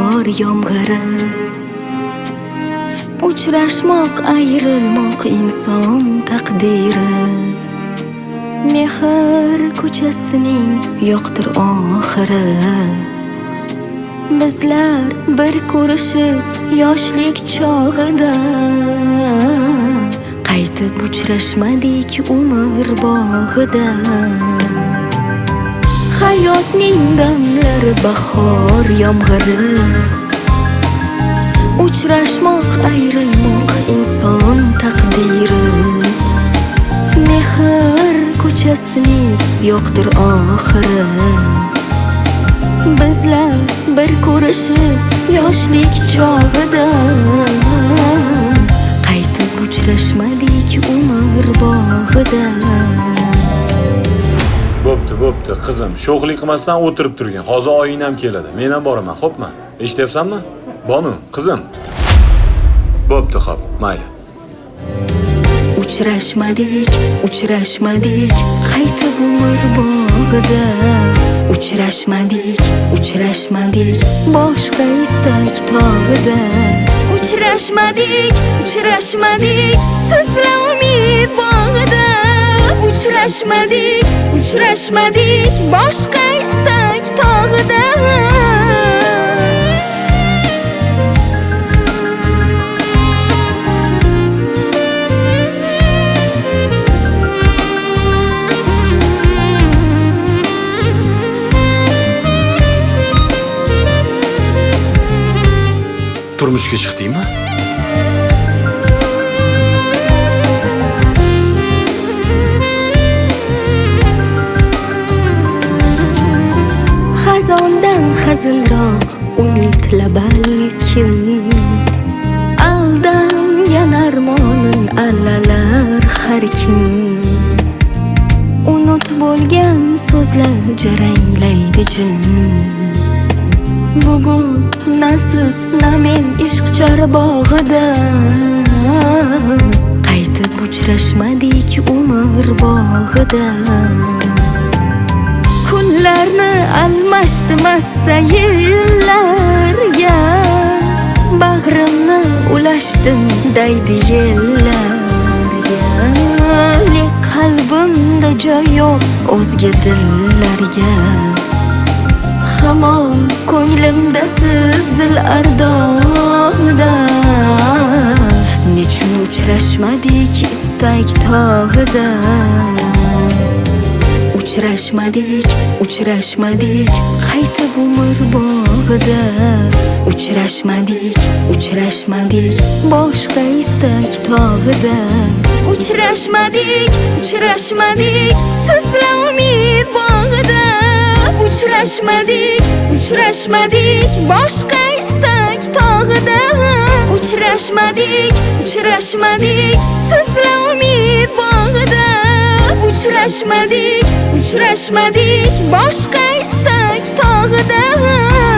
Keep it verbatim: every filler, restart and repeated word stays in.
bahor yomg'iri. Uchrashmoq, ayrilmoq inson taqdiri. Mehr ko'chasining yo'qdir oxiri. Bizlar bir ko'rishib yoshlik chog'ida qaytib uchrashmadik umr bog'ida. Hayotning damlari bahor yomg'iri. Uchrashmoq, ayrilmoq inson taqdiri. Mehr ko'chasining yo'qdir oxiri. Bizlar bir ko'rishib yoshlik chog'ida qaytib uchrashmadik umr bog'ida. Bo'pti, bo'pti, qizim, sho'xlik qilmasdan o'tirib turgin. Hozir oyinam keladi. Men ham boraman, xo'pmi? Eshityapsanmi? Bonu, qizim. Bo'pti, xo'p, mayli. Uchrashmadik, uchrashmadik qaytib umr bog'ida. Uchrashmadik, uchrashmadik boshqa istak tog'ida. Uchrashmadik, uchrashmadik sizlar umid bog'ida. Uchrashmadik, uchrashmadik boshqa istak tog'ida. Turmushga chiqdingmi? Xazondan hazilroq umidla balkim. Aldangan armonin allalar har kim. Unut bo'lgan so'zlar jaranglaydi jin. Bugun na siz na men ishq charbog'ida qaytib uchrashmadik umr bog'ida. Kunlarni almashdim asta yillarga. Bag'rimni ulashdim daydi yellarga. Lek qalbimda joy yo'q o'zga dillarga. Hamon ko'nglimda siz dil ardog'ida. Nechun uchrashmadik istak tog'ida. Uchrashmadik, uchrashmadik qaytib umr bog'ida. Uchrashmadik, uchrashmadik boshqa istak tog'ida. Uchrashmadik, uchrashmadik sizlar umid bog'ida. Uchrashmadik, uchrashmadik boshqa istak tog'ida. Uchrashmadik, uchrashmadik sizlar umid bog'ida. Uchrashmadik, uchrashmadik boshqa istak tog'ida.